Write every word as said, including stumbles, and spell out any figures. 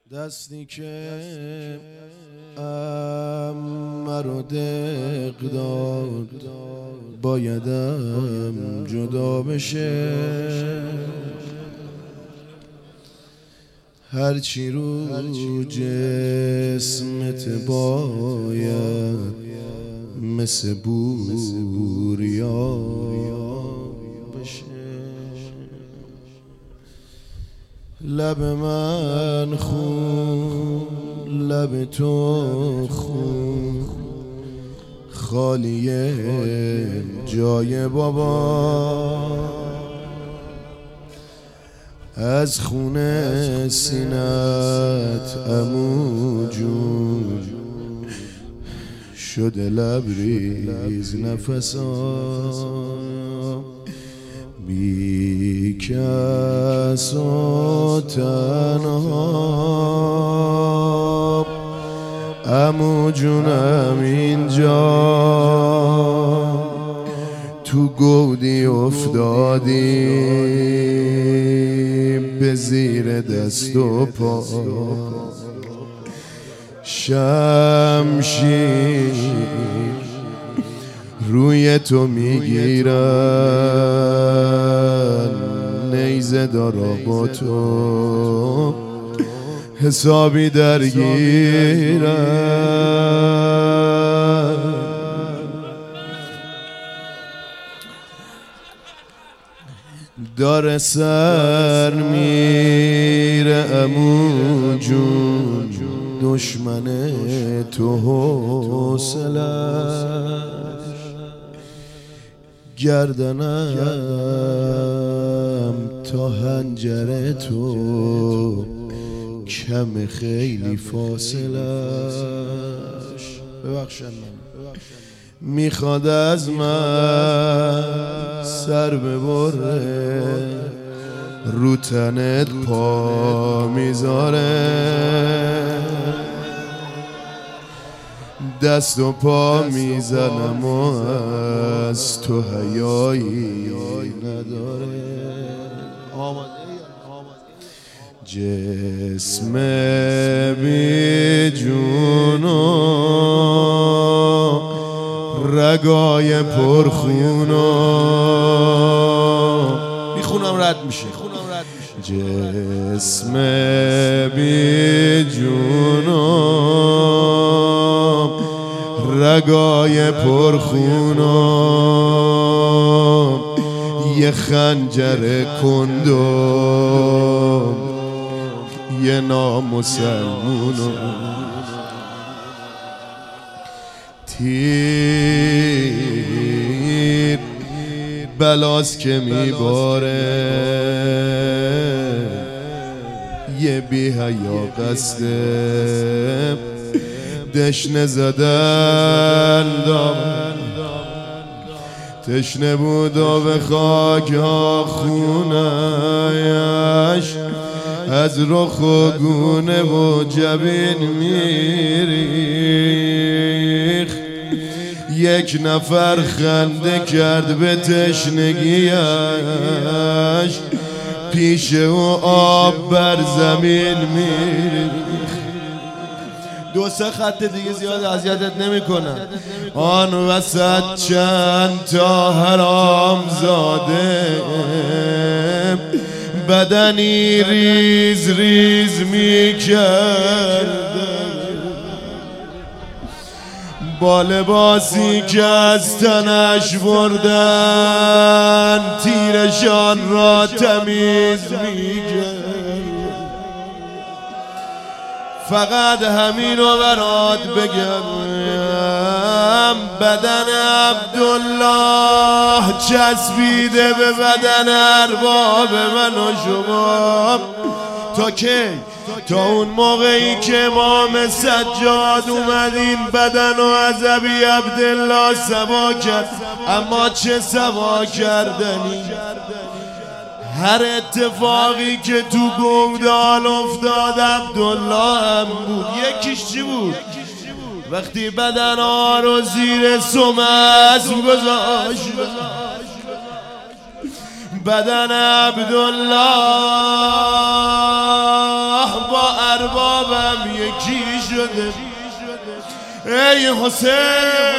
دستی که امه رو دق داد بایدم جدا بشه، هرچی رو جسمت باید مثل بوریا بشه. لب من خون، لب تو خون، خالیه جای بابا. از خون سینت عمو جون شده لبریز نفسام، بی کس و تنها عمو جونم اینجا. تو گودی افتادی به زیر دست و پا، شمشیر روی تو میگیرن، نیزه دارا با تو حسابی درگیرن. داره سر میره عمو جون، دشمن تو حوصله‌اش، گردنم تا حنجره تو کم خیلی فاصلش. ببخشن میخواد از من سر ببره، رو تنت پا میذاره، دست و پا میزنم و از تو حیایی نداره. جسم بی جون و رگای پرخونو میخونم رد میشه. جسم بی جون و رگای پرخونو، یه خنجر کندو یه نامسلمونو، تیر بلاس که میباره، یه بی حیا قصده دشنه زدن دام، تشنه بود و به خاک ها خونه‌اش از رخ و گونه و جبین میریخ. یک نفر خنده کرد به تشنگیش، پیش او آب بر زمین میریخ. دو سه خط دیگه زیاد اذیتت نمیکنم. آن وسط چند تا حرام زاده، بدنی ریز ریز میکرد، با لباسی که از تنش بردن تیرشان را تمیز میکرد. فقط همین رو برات بگم، بدن عبدالله چسبیده به بدن ارباب من و شما. تا کی؟ تا اون موقعی که امام سجاد اومد این بدن و از ابی عبدالله سوا کرد. اما چه سوا کردنی؟ هر اتفاقی که تو گودال افتاد عبدالله هم بود. یکیش چی بود؟ وقتی بدن ها رو زیر سمس گذاشت، بدن عبدالله با ارباب چی شده ای حسین